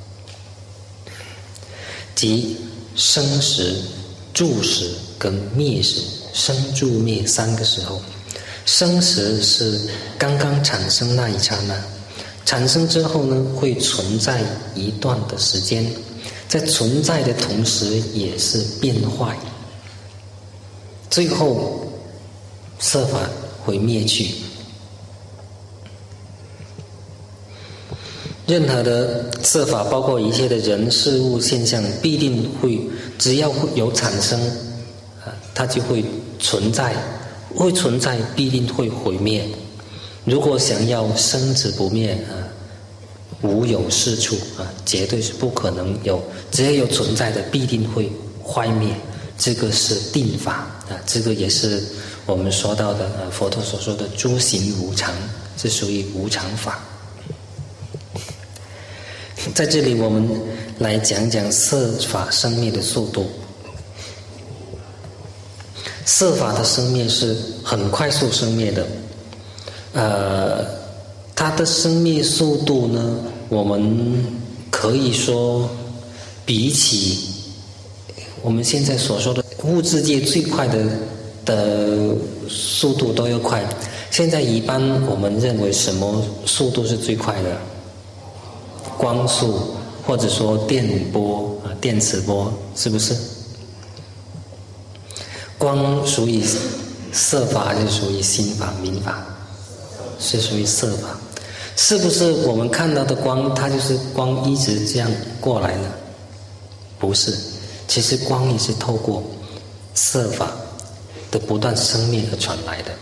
即生时、住时跟灭时。生住灭三个时候，生时是刚刚产生那一刹那，产生之后呢，会存在一段的时间，在存在的同时也是变坏，最后色法会灭去。任何的色法，包括一切的人事物现象，必定会只要有产生，它就会存在，会存在必定会毁灭。如果想要生死不灭啊，无有是处啊，绝对是不可能有。只要有存在的，必定会坏灭。这个是定法啊，这个也是我们说到的啊，佛陀所说的诸行无常，是属于无常法。在这里，我们来讲讲色法生灭的速度。色法的生灭是很快速生灭的，呃，它的生灭速度呢，我们可以说比起我们现在所说的物质界最快的的速度都要快。现在一般我们认为什么速度是最快的？光速，或者说电波啊，电磁波，是不是？光属于色法还是属于心法、明法？是属于色法。是不是我们看到的光，它就是光一直这样过来呢？不是，其实光也是透过色法的不断生灭而传来的。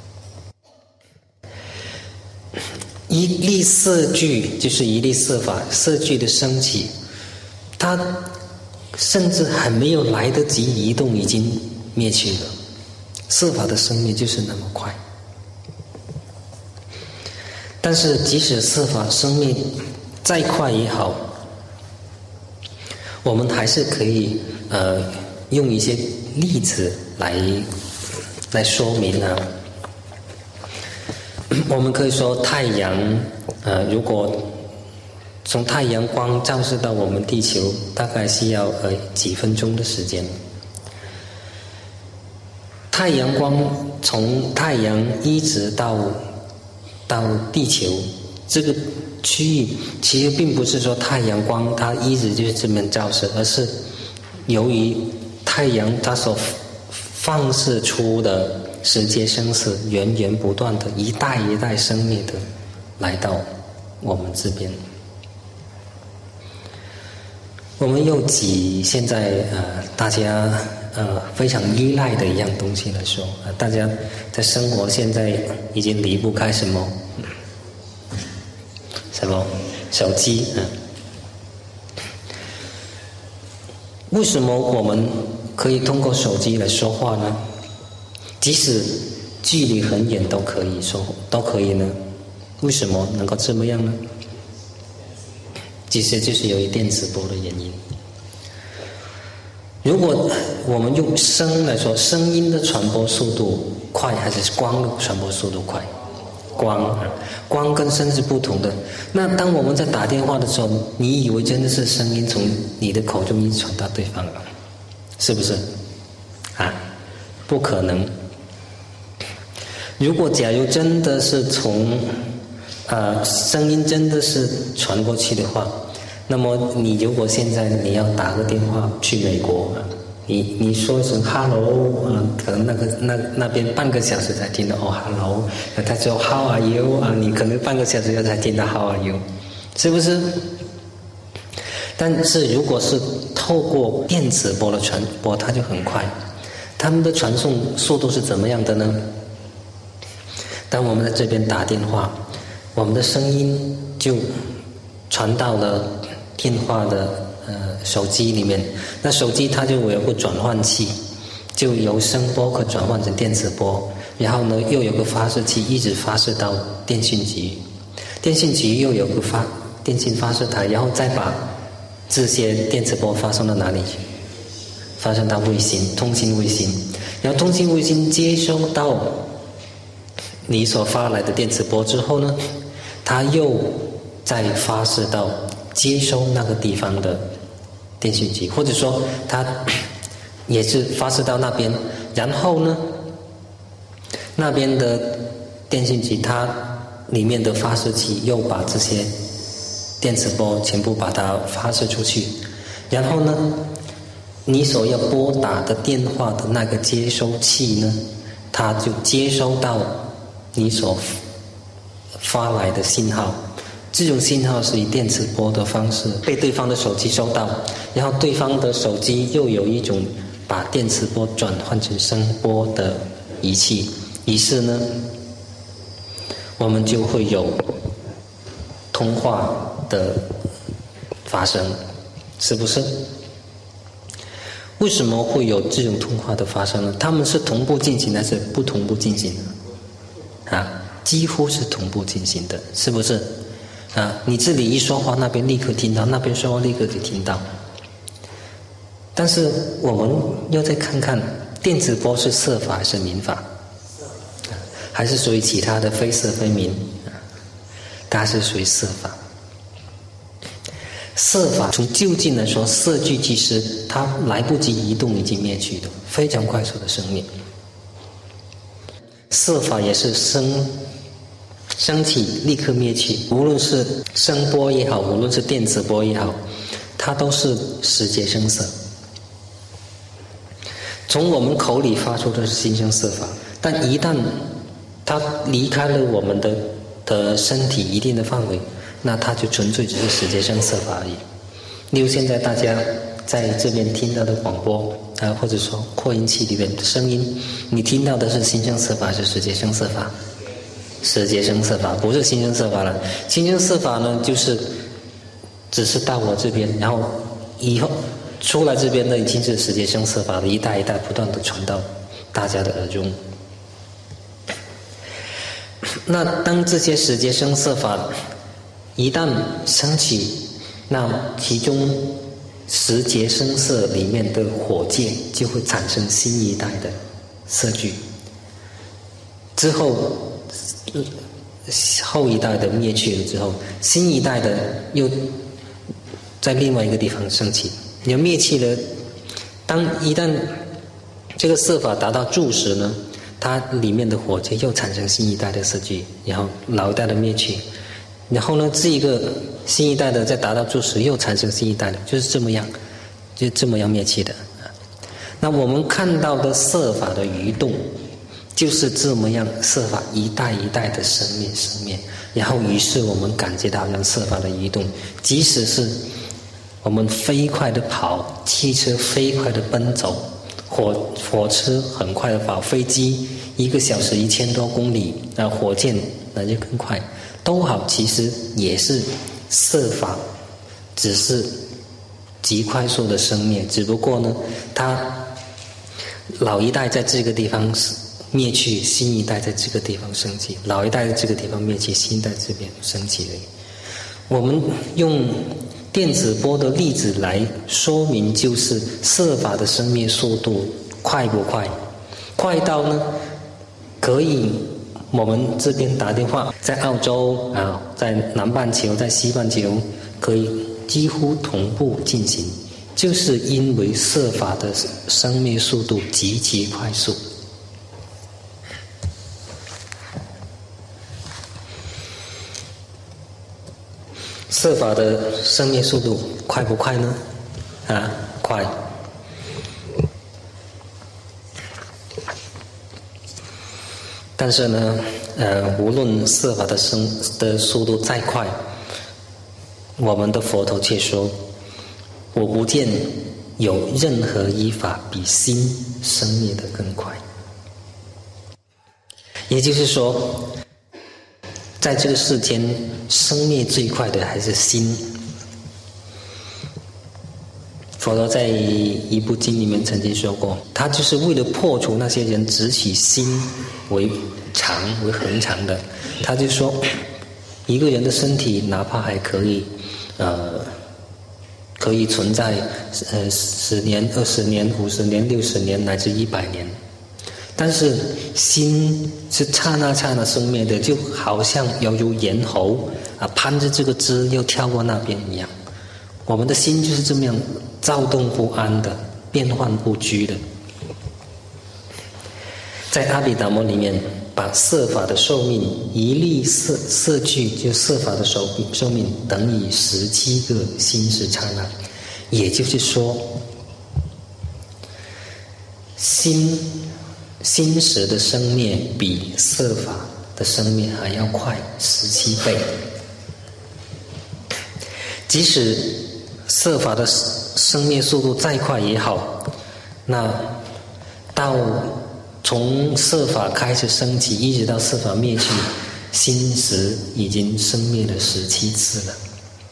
一粒色聚就是一粒色法，色聚的升起，它甚至还没有来得及移动，已经灭去了。色法的生灭就是那么快。但是即使色法生灭再快也好，我们还是可以呃用一些例子来来说明啊。我们可以说太阳，呃，如果从太阳光照射到我们地球，大概需要呃几分钟的时间。太阳光从太阳一直到到地球这个区域，其实并不是说太阳光它一直就是这么照射，而是由于太阳它所放射出的时节生色源源不断的一代一代生灭的来到我们这边。我们又举现在呃大家呃非常依赖的一样东西来说，呃、大家在生活现在已经离不开什么？什么？手机。嗯。为什么我们可以通过手机来说话呢？即使距离很远都可以说，都可以呢？为什么能够这么样呢？其实就是由于电磁波的原因。如果我们用声来说，声音的传播速度快还是光的传播速度快？光，光跟声是不同的。那当我们在打电话的时候，你以为真的是声音从你的口中一直传到对方了，是不是？啊，不可能。如果假如真的是从呃声音真的是传过去的话，那么你如果现在你要打个电话去美国，你你说一声 hello 啊，可能那个那那边半个小时才听到哦 hello， 那他说 how are you 啊，你可能半个小时后才听到 how are you， 是不是？但是如果是透过电磁波的传播，它就很快。它们的传送速度是怎么样的呢？当我们在这边打电话，我们的声音就传到了电话的呃手机里面，那手机它就有个转换器，就由声波可转换成电磁波，然后呢又有个发射器一直发射到电信局，电信局又有个发电信发射台，然后再把这些电磁波发送到哪里去？发送到卫星，通信卫星，然后通信卫星接收到你所发来的电磁波之后呢，它又再发射到接收那个地方的电信局，或者说它也是发射到那边，然后呢，那边的电信局它里面的发射器又把这些电磁波全部把它发射出去，然后呢，你所要拨打的电话的那个接收器呢，它就接收到你所发来的信号，这种信号是以电磁波的方式被对方的手机收到，然后对方的手机又有一种把电磁波转换成声波的仪器，于是呢，我们就会有通话的发生，是不是？为什么会有这种通话的发生呢？他们是同步进行还是不同步进行的？啊，几乎是同步进行的，是不是？啊，你这里一说话，那边立刻听到，那边说话立刻就听到。但是我们要再看看，电磁波是色法还是明法？还是属于其他的非色非明？它是属于色法。色法从就近来说，色聚即失，它来不及移动已经灭去的，非常快速的生灭。色法也是生升起立刻灭去，无论是声波也好，无论是电磁波也好，它都是时节生色。从我们口里发出的是心声色法，但一旦它离开了我们的的身体一定的范围，那它就纯粹只是时节生色法而已。例如现在大家在这边听到的广播啊，或者说扩音器里面的声音，你听到的是心声色法还是时节生色法？时节生色法，不是心声色法了。心声色法呢，就是只是到我这边，然后以后出来这边呢，已经是时节生色法的一代一代不断的传到大家的耳中。那当这些时节生色法一旦升起，那其中时节生色里面的火界就会产生新一代的色聚， 之后后一代的灭去了之后，新一代的又在另外一个地方升起。你灭去了，当一旦这个色法达到住时呢，它里面的火就又产生新一代的色聚，然后老一代的灭去，然后呢这一个新一代的再达到住时又产生新一代的，就是这么样，就这么样灭去的。那我们看到的色法的移动，就是这么样，色法一代一代的生灭生灭，然后于是我们感觉到像色法的移动，即使是我们飞快的跑，汽车飞快的奔走，火火车很快的跑，飞机一个小时一千多公里，那火箭那就更快，都好，其实也是色法，只是极快速的生灭，只不过呢，它老一代在这个地方灭去，新一代在这个地方升起，老一代在这个地方灭去，新一代这边升起而已。我们用电子波的例子来说明，就是色法的生灭速度快不快？快到呢，可以我们这边打电话，在澳洲啊，在南半球，在西半球，可以几乎同步进行，就是因为色法的生灭速度极其快速。色法的生灭速度快不快呢？啊，快。但是呢，呃，无论色法的生的速度再快，我们的佛陀却说，我不见有任何一法比心生灭的更快。也就是说，在这个世间生灭最快的还是心。佛陀在一部经里面曾经说过，他就是为了破除那些人只取心为常为恒常的，他就说一个人的身体哪怕还可以呃可以存在呃十年二十年五十年六十年乃至一百年，但是心是刹那刹那生灭的，就好像犹如猿猴啊攀着这个枝又跳过那边一样。我们的心就是这么样躁动不安的，变幻不居的。在阿毗达摩里面，把色法的寿命一粒色色聚，就色法的寿寿命等于十七个心识刹那，也就是说，心心识的生灭比色法的生灭还要快十七倍。即使色法的生灭速度再快也好，那到从色法开始升起，一直到色法灭去，心识已经生灭了十七次了。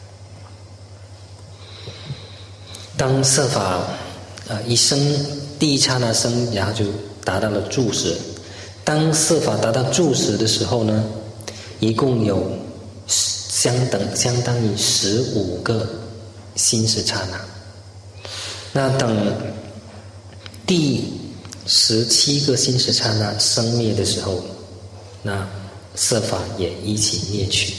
当色法呃一生，第一刹那生，然后就达到了住时。当色法达到住时的时候呢，一共有相等相当于十五个心识刹那。那等第十七个心识刹那生灭的时候，那色法也一起灭去。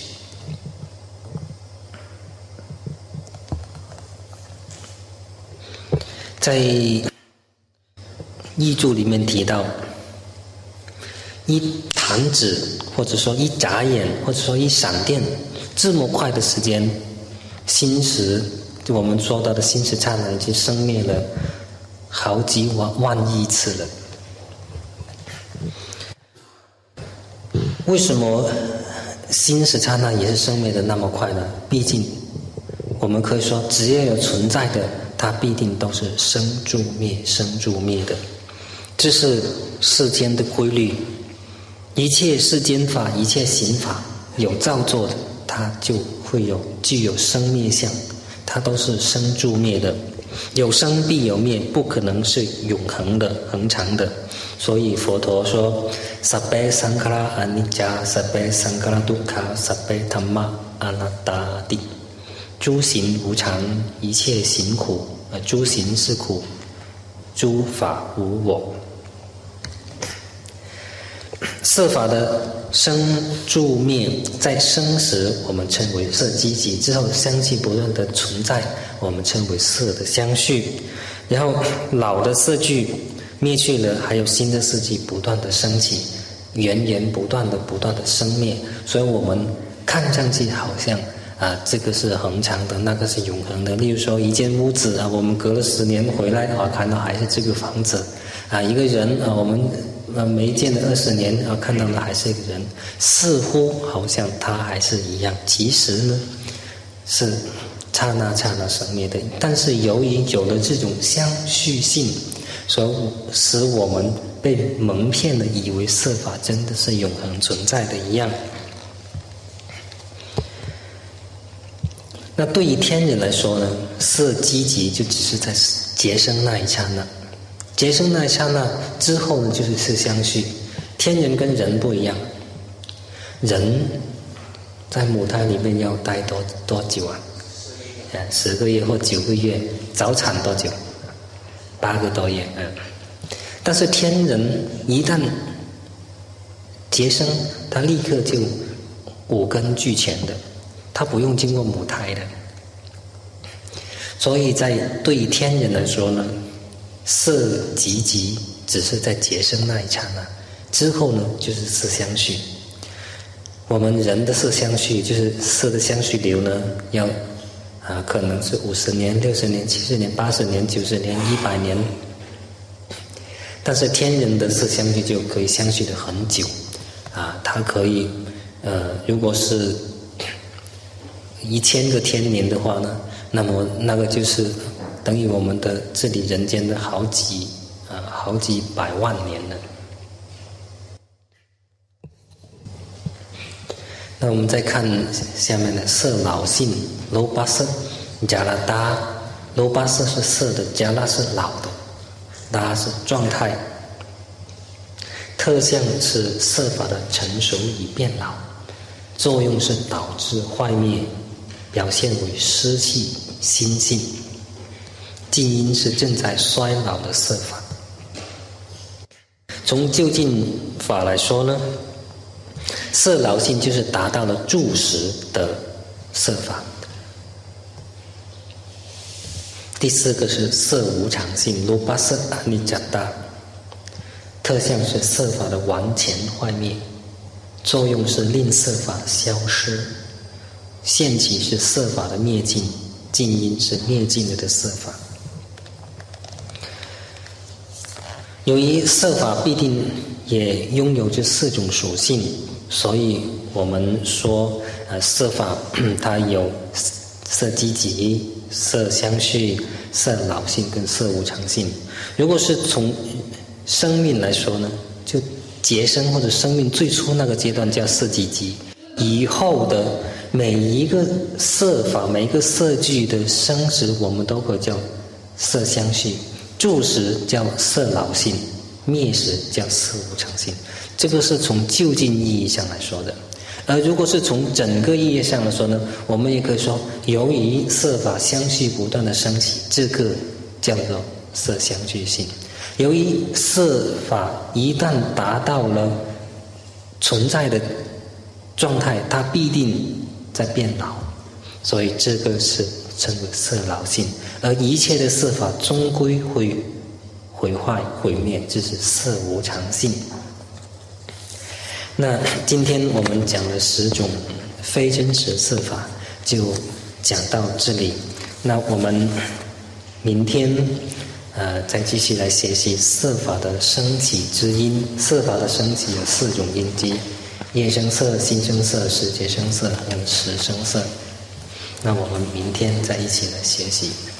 在译注里面提到，一弹指或者说一眨眼或者说一闪电，这么快的时间，心识就我们说到的心识刹那已经生灭了好几万万亿次了。为什么心识刹那也是生灭的那么快呢？毕竟我们可以说，只要有存在的，它必定都是生住灭生住灭的，这是世间的规律。一切世间法，一切行法有造作的，它就会有具有生灭相，它都是生住灭的。有生必有灭，不可能是永恒的恒常的。所以佛陀说，萨贝桑卡拉阿尼迦，萨贝桑卡拉杜卡，萨贝塔玛阿那达地。诸行无常，一切行苦，呃，诸行是苦，诸法无我。 色法的生住灭，在生时我们称为色积集，之后相继不断的存在，我们称为色的相续。然后老的色聚灭去了，还有新的色聚不断的升起，源源不断的不断的生灭。所以我们看上去好像啊，这个是恒常的，那个是永恒的。例如说一间屋子啊，我们隔了十年回来啊，看到还是这个房子啊，一个人啊，我们啊没见了二十年啊，看到的还是一个人，似乎好像他还是一样，其实呢是刹那刹那生灭的。但是由于有了这种相续性，所以使我们被蒙骗了，以为色法真的是永恒存在的一样。那对于天人来说呢，色积集就只是在结生那一刹那，结生那一刹那之后呢，就是色相续。天人跟人不一样，人在母胎里面要待多多久啊？十个月或九个月，早产多久？八个多月。嗯，但是天人一旦结生，他立刻就五根俱全的，他不用经过母胎的。所以在对于天人来说呢，色积集只是在结生那一刹那，之后呢就是色相续。我们人的色相续就是色的相续流呢，要啊可能是五十年、六十年、七十年、八十年、九十年、一百年。但是天人的色相续就可以相续的很久啊，它可以呃，如果是一千个天年的话呢，那么那个就是等于我们的这里人间的好几啊好几百万年了。那我们再看下面的色老性，罗巴色、迦拉达。罗巴色是色的，迦拉是老的，达是状态。特相是色法的成熟与变老，作用是导致坏灭，表现为湿气、心性。静因是正在衰老的色法。从究竟法来说呢，色老性就是达到了住实的色法。第四个是色无常性，罗巴色阿尼迦达。特相是色法的完全坏灭，作用是令色法消失。现起是色法的灭尽，静因是灭尽了的色法。由于色法必定也拥有这四种属性，所以我们说呃色法它有色积集、色相续、色老性跟色无常性。如果是从生命来说呢，就结生或者生命最初那个阶段叫色积集，以后的每一个色法、每一个色聚的生时，我们都可以叫色相续，住时叫色老性，灭时叫色无常性。这个是从究竟意义上来说的。而如果是从整个意义上来说呢，我们也可以说，由于色法相续不断的升起，这个叫做色相续性。由于色法一旦达到了存在的状态，它必定在变老，所以这个是称为色老性。而一切的色法终归会毁坏毁灭，这是色无常性。那今天我们讲了十种非真实色法，就讲到这里。那我们明天呃再继续来学习色法的升起之因。色法的升起有四种因机：业生色、心生色、识觉生色和识生色。那我们明天再一起来学习。